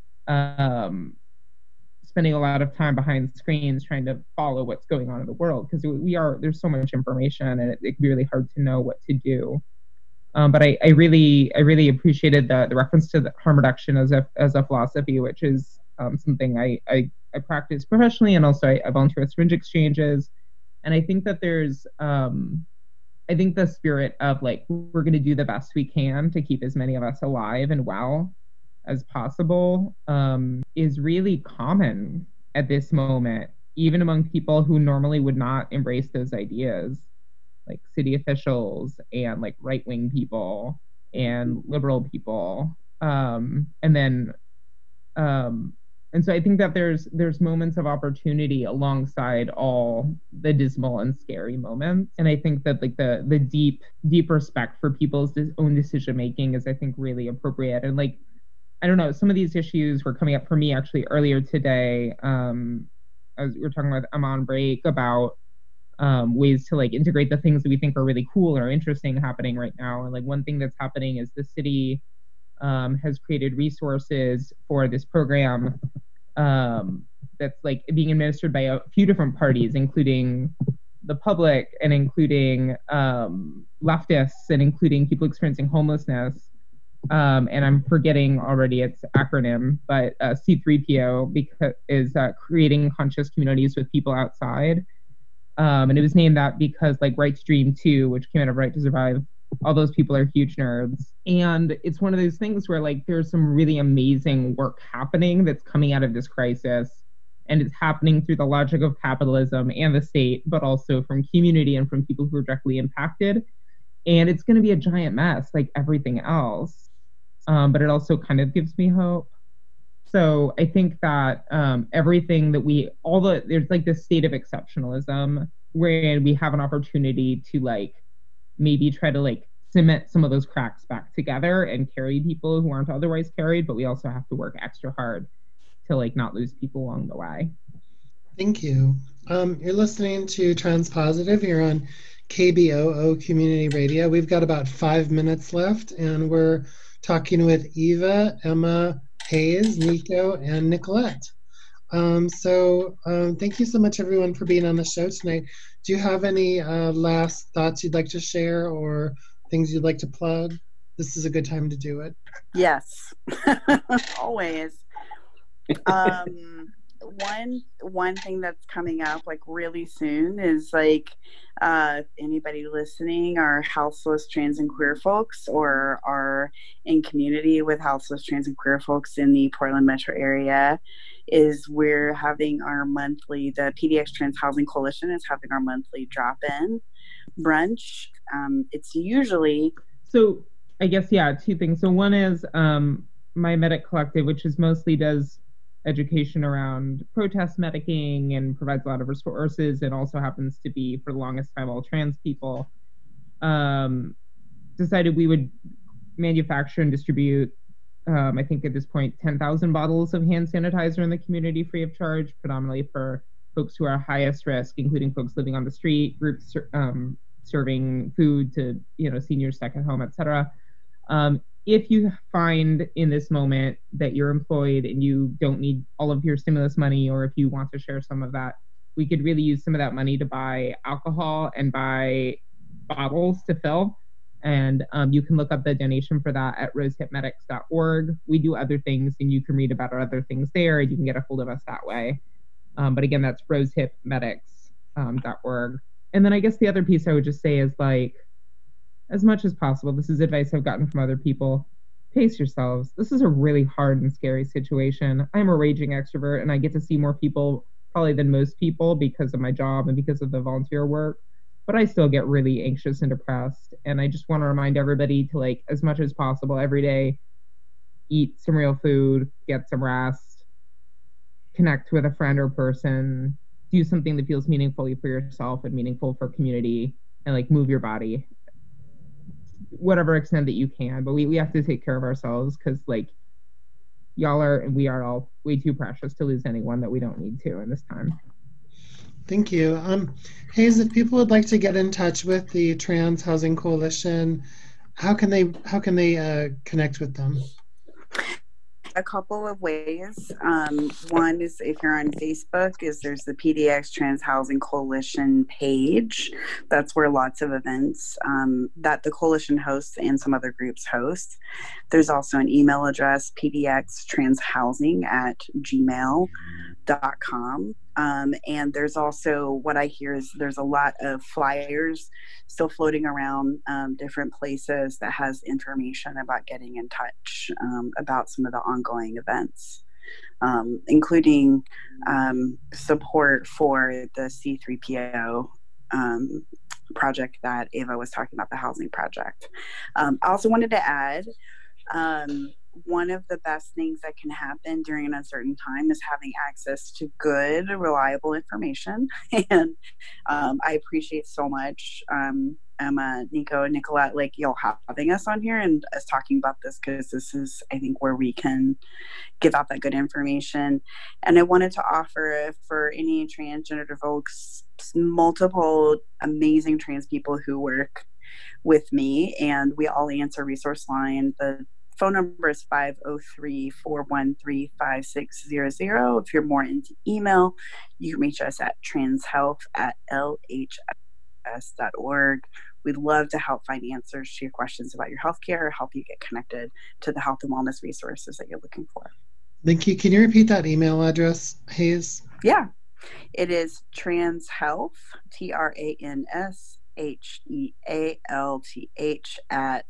um, spending a lot of time behind screens trying to follow what's going on in the world, because we are, there's so much information and it, it can be really hard to know what to do. Um, but I, I really, I really appreciated the, the reference to the harm reduction as a as a philosophy, which is um, something I, I I practice professionally, and also I, I volunteer with syringe exchanges. And I think that there's, um, I think the spirit of like we're going to do the best we can to keep as many of us alive and well as possible um, is really common at this moment, even among people who normally would not embrace those ideas, like city officials and like right-wing people and liberal people. Um, and then, um, and so I think that there's there's moments of opportunity alongside all the dismal and scary moments. And I think that like the the deep, deep respect for people's own decision-making is, I think, really appropriate. And like, I don't know, some of these issues were coming up for me actually earlier today. Um, as we were talking with Aman Break about um, ways to like integrate the things that we think are really cool or interesting happening right now. And like one thing that's happening is the city um, has created resources for this program um, that's like being administered by a few different parties, including the public and including um, leftists and including people experiencing homelessness. Um, and I'm forgetting already its acronym, but uh, C three P O because is uh, creating conscious communities with people outside. Um, and it was named that because like Right to Dream two, which came out of Right to Survive, all those people are huge nerds. And it's one of those things where like there's some really amazing work happening that's coming out of this crisis. And it's happening through the logic of capitalism and the state, but also from community and from people who are directly impacted. And it's going to be a giant mess like everything else. Um, but it also kind of gives me hope. So I think that um, everything that we, all the, there's like this state of exceptionalism where we have an opportunity to like maybe try to like cement some of those cracks back together and carry people who aren't otherwise carried, but we also have to work extra hard to like not lose people along the way. Thank you. Um, you're listening to Transpositive here on K B O O Community Radio. We've got about five minutes left, and we're talking with Eva, Emma, Hayes, Nico, and Nicolette. Um, so um, thank you so much, everyone, for being on the show tonight. Do you have any uh, last thoughts you'd like to share or things you'd like to plug? This is a good time to do it. Yes, always. Um, one one thing that's coming up like really soon is like uh, anybody listening are houseless trans and queer folks or are in community with houseless trans and queer folks in the Portland metro area. Is we're having our monthly, the P D X Trans Housing Coalition is having our monthly drop-in brunch. Um, it's usually so. I guess, yeah, two things. So one is um, My Medic Collective, which is mostly does education around protest medicing and provides a lot of resources, and also happens to be, for the longest time, all trans people, um, decided we would manufacture and distribute, um, I think at this point, ten thousand bottles of hand sanitizer in the community free of charge, predominantly for folks who are highest risk, including folks living on the street, groups um, serving food to, you know, seniors stuck at home, et cetera. Um, if you find in this moment that you're employed and you don't need all of your stimulus money, or if you want to share some of that, we could really use some of that money to buy alcohol and buy bottles to fill. And um, you can look up the donation for that at rosehip medics dot org. We do other things, and you can read about our other things there, and you can get a hold of us that way. Um, but again, that's rosehip medics dot org. Um, and then I guess the other piece I would just say is, like, as much as possible, this is advice I've gotten from other people, pace yourselves. This is a really hard and scary situation. I'm a raging extrovert, and I get to see more people probably than most people because of my job and because of the volunteer work, but I still get really anxious and depressed. And I just want to remind everybody to, like, as much as possible every day, eat some real food, get some rest, connect with a friend or person, do something that feels meaningful for yourself and meaningful for community, and, like, move your body whatever extent that you can. But we, we have to take care of ourselves, because, like, y'all are and we are all way too precious to lose anyone that we don't need to in this time. Thank you. Um, Hayes, if people would like to get in touch with the Trans Housing Coalition, how can they how can they uh, connect with them? A couple of ways. Um, one is, if you're on Facebook, is there's the P D X Trans Housing Coalition page. That's where lots of events um, that the coalition hosts and some other groups host. There's also an email address, p d x trans housing at gmail dot com. Um, and there's also, what I hear is there's a lot of flyers still floating around um, different places that has information about getting in touch um, about some of the ongoing events, um, including um, support for the C three P O um, project that Ava was talking about, the housing project. Um, I also wanted to add, um, one of the best things that can happen during an uncertain time is having access to good, reliable information. And um, I appreciate so much um, Emma, Nico, and Nicolette, like, y'all having us on here and us talking about this, because this is, I think, where we can give out that good information. And I wanted to offer, for any transgender folks, multiple amazing trans people who work with me, and we all answer resource line. The phone number is five oh three, four one three, five six zero zero. If you're more into email, you can reach us at transhealth at l h s dot org. We'd love to help find answers to your questions about your healthcare, or help you get connected to the health and wellness resources that you're looking for. Thank you. Can you repeat that email address, Hayes? Yeah, it is transhealth, T R A N S H E A L T H, at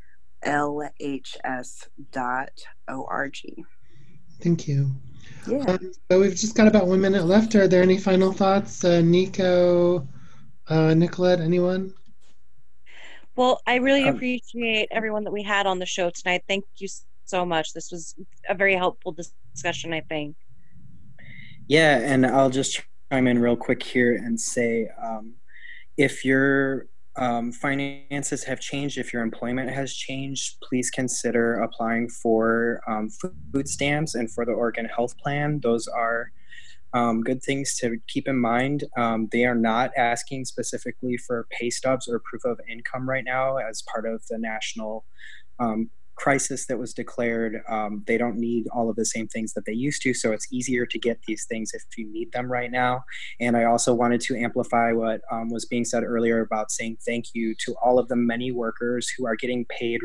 l h s dot org. Thank you. Yeah. Um, so we've just got about one minute left. Are there any final thoughts? Uh, Nico, uh, Nicolette, anyone? Well, I really Um, appreciate everyone that we had on the show tonight. Thank you so much. This was a very helpful discussion, I think. Yeah, and I'll just chime in real quick here and say, um, if your um, finances have changed, if your employment has changed, please consider applying for um, food stamps and for the Oregon Health Plan. Those are um, good things to keep in mind. Um, they are not asking specifically for pay stubs or proof of income right now as part of the national um, crisis that was declared. Um, they don't need all of the same things that they used to, so it's easier to get these things if you need them right now. And I also wanted to amplify what um, was being said earlier about saying thank you to all of the many workers who are getting paid,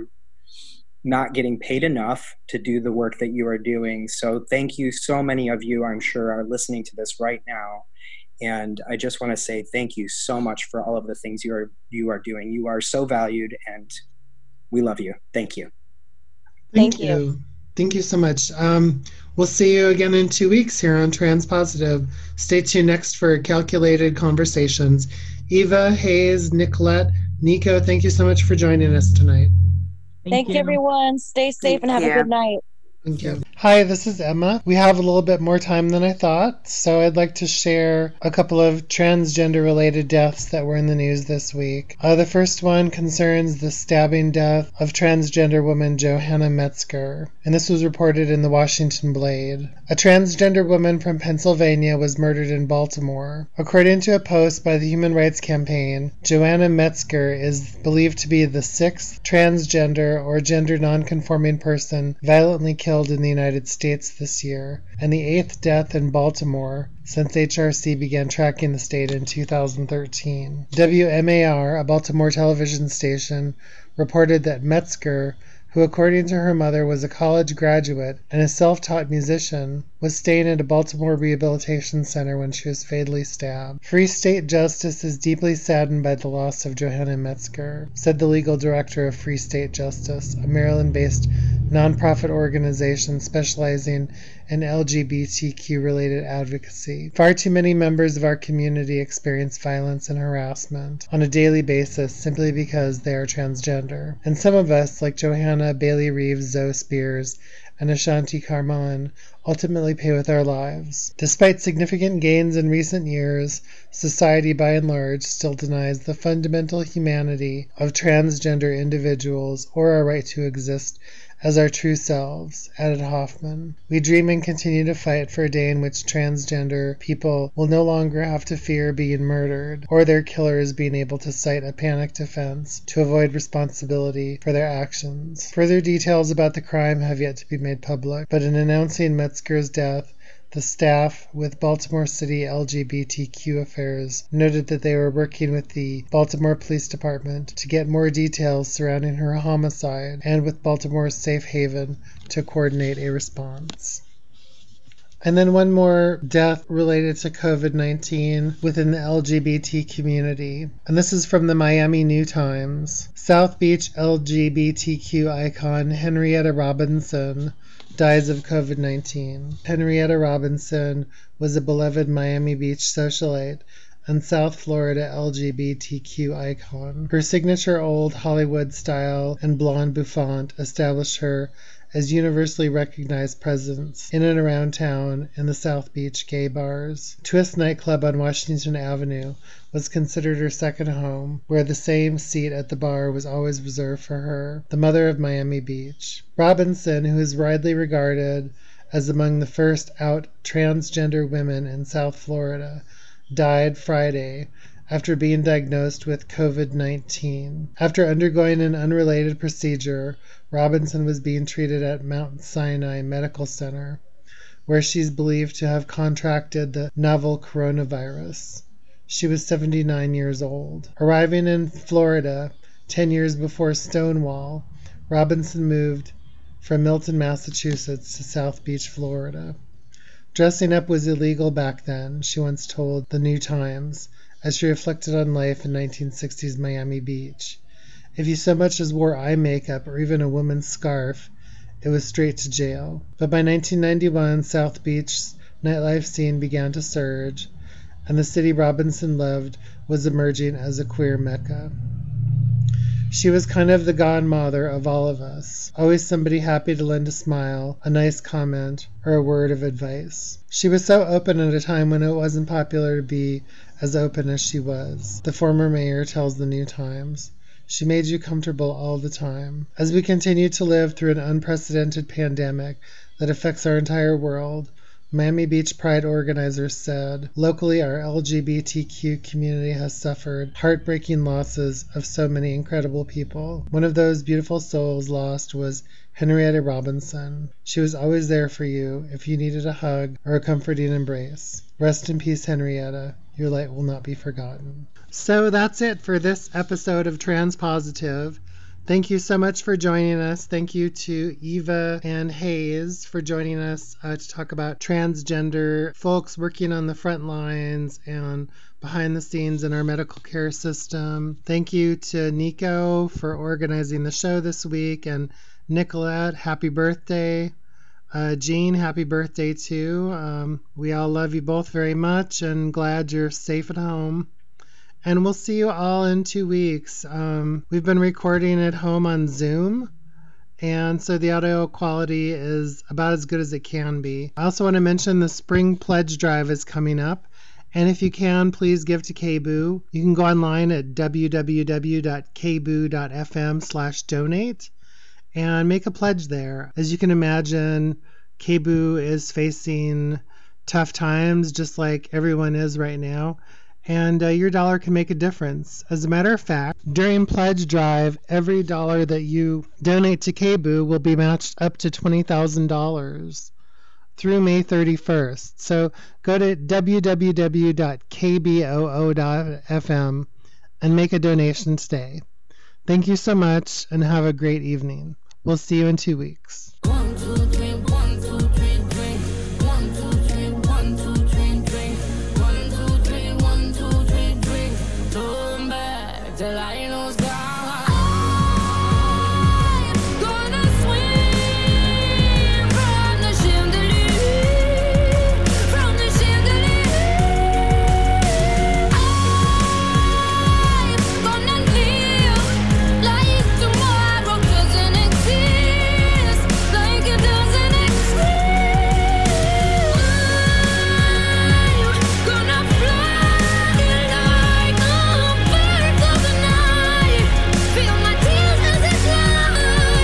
not getting paid enough to do the work that you are doing. So thank you. So many of you, I'm sure, are listening to this right now. And I just want to say thank you so much for all of the things you are you are doing. You are so valued, and we love you. Thank you. Thank, Thank you. you. Thank you so much. Um, we'll see you again in two weeks here on Transpositive. Stay tuned next for Calculated Conversations. Eva, Hayes, Nicolette, Nico, thank you so much for joining us tonight. Thank, thank you, everyone. Stay safe thank and have you. a good night. Thank you. Hi, this is Emma. We have a little bit more time than I thought, so I'd like to share a couple of transgender-related deaths that were in the news this week. Uh, the first one concerns the stabbing death of transgender woman Johanna Metzger, and this was reported in the Washington Blade. A transgender woman from Pennsylvania was murdered in Baltimore. According to a post by the Human Rights Campaign, Johanna Metzger is believed to be the sixth transgender or gender nonconforming person violently killed in the United States this year, and the eighth death in Baltimore since H R C began tracking the state in two thousand thirteen. W M A R, a Baltimore television station, reported that Metzger, who according to her mother was a college graduate and a self-taught musician, was staying at a Baltimore rehabilitation center when she was fatally stabbed. Free State Justice is deeply saddened by the loss of Johanna Metzger, said the legal director of Free State Justice, a Maryland-based nonprofit organization specializing in L G B T Q-related advocacy. Far too many members of our community experience violence and harassment on a daily basis simply because they are transgender. And some of us, like Johanna, Bailey Reeves, Zoe Spears, and Ashanti Carmon, ultimately pay with our lives. Despite significant gains in recent years, society by and large still denies the fundamental humanity of transgender individuals or our right to exist as our true selves, added Hoffman. We dream and continue to fight for a day in which transgender people will no longer have to fear being murdered, or their killers being able to cite a panic defense to avoid responsibility for their actions. Further details about the crime have yet to be made public, but in announcing Metzger's death, the staff with Baltimore City L G B T Q Affairs noted that they were working with the Baltimore Police Department to get more details surrounding her homicide and with Baltimore's Safe Haven to coordinate a response. And then one more death related to COVID nineteen within the L G B T community. And this is from the Miami New Times. South Beach L G B T Q icon Henrietta Robinson dies of COVID nineteen. Henrietta Robinson was a beloved Miami Beach socialite and South Florida L G B T Q icon. Her signature old Hollywood style and blonde bouffant established her as universally recognized presence in and around town in the South Beach gay bars. Twist nightclub on Washington Avenue was considered her second home, where the same seat at the bar was always reserved for her, the mother of Miami Beach. Robinson, who is widely regarded as among the first out transgender women in South Florida, died Friday after being diagnosed with COVID nineteen. After undergoing an unrelated procedure, Robinson was being treated at Mount Sinai Medical Center, where she's believed to have contracted the novel coronavirus. She was seventy-nine years old. Arriving in Florida ten years before Stonewall, Robinson moved from Milton, Massachusetts to South Beach, Florida. Dressing up was illegal back then, she once told the New Times, as she reflected on life in nineteen sixties Miami Beach. If you so much as wore eye makeup or even a woman's scarf, it was straight to jail. But by nineteen ninety-one, South Beach's nightlife scene began to surge, and the city Robinson loved was emerging as a queer mecca. She was kind of the godmother of all of us, always somebody happy to lend a smile, a nice comment, or a word of advice. She was so open at a time when it wasn't popular to be as open as she was, the former mayor tells the New Times. She made you comfortable all the time. As we continue to live through an unprecedented pandemic that affects our entire world, Miami Beach Pride organizers said, locally our L G B T Q community has suffered heartbreaking losses of so many incredible people. One of those beautiful souls lost was Henrietta Robinson. She was always there for you if you needed a hug or a comforting embrace. Rest in peace, Henrietta. Your light will not be forgotten. So that's it for this episode of Transpositive. Thank you so much for joining us. Thank you to Eva and Hayes for joining us uh, to talk about transgender folks working on the front lines and behind the scenes in our medical care system. Thank you to Nico for organizing the show this week, and Nicolette, happy birthday. Uh, Jean, happy birthday too. Um, we all love you both very much and glad you're safe at home. And we'll see you all in two weeks. Um, we've been recording at home on Zoom, and so the audio quality is about as good as it can be. I also want to mention the Spring Pledge Drive is coming up, and if you can, please give to K B O O. You can go online at w w w dot k b o o dot f m slash donate and make a pledge there. As you can imagine, K B O O is facing tough times, just like everyone is right now. And uh, your dollar can make a difference. As a matter of fact, during Pledge Drive, every dollar that you donate to K B O O will be matched up to twenty thousand dollars through May thirty-first. So go to w w w dot k b o o dot f m and make a donation today. Thank you so much and have a great evening. We'll see you in two weeks. One, two, three, one, two, three, drink. One, two, three, one, two, three, drink. One, two, three, one, two, three, drink. Turn back till I know sky. I'm gonna swim from the chandelier, from the chandelier. I'm gonna live like tomorrow doesn't exist, like it doesn't exist. I'm gonna fly like a bird of the night, feel my tears as they fly.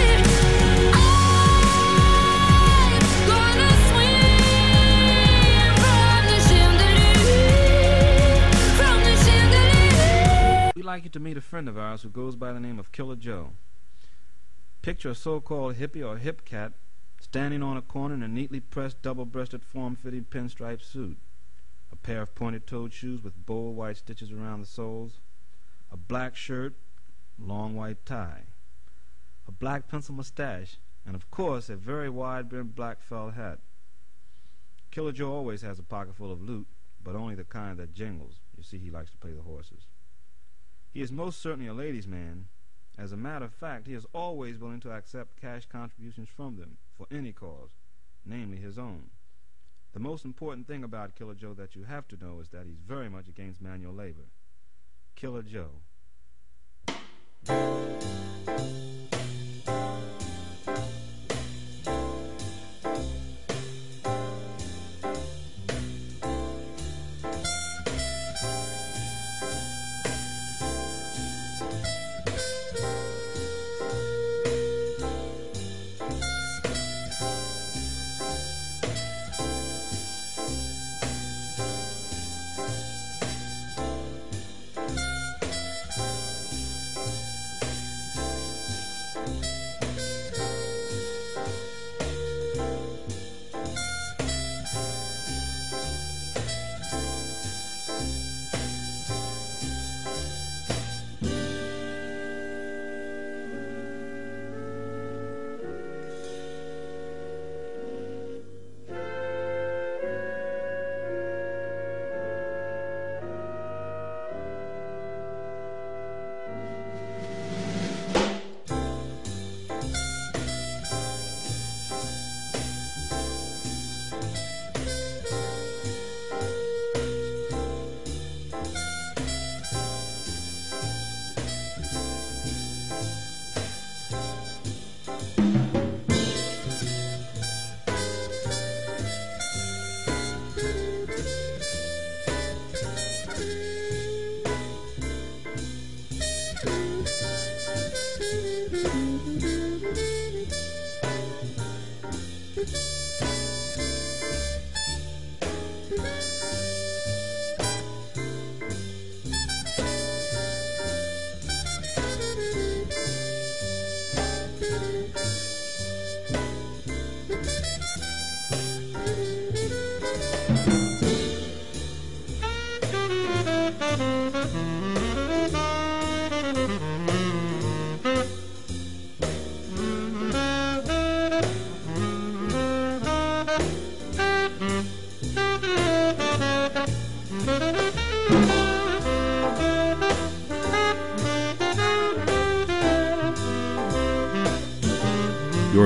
I'm gonna swim from the chandelier, from the chandelier. We'd like you to meet a friend of ours who goes by the name of Killer Joe. Picture a so-called hippie or hip cat standing on a corner in a neatly pressed, double-breasted, form-fitting pinstripe suit, a pair of pointed-toed shoes with bold white stitches around the soles, a black shirt, long white tie, a black pencil mustache, and of course a very wide-brimmed black felt hat. Killer Joe always has a pocket full of loot, but only the kind that jingles. You see, he likes to play the horses. He is most certainly a ladies' man. As a matter of fact, he is always willing to accept cash contributions from them for any cause, namely his own. The most important thing about Killer Joe that you have to know is that he's very much against manual labor. Killer Joe.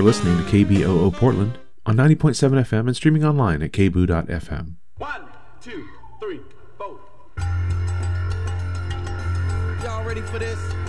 listening to K B O O Portland on ninety point seven F M and streaming online at k b o o dot f m. One, two, three, four. Y'all ready for this?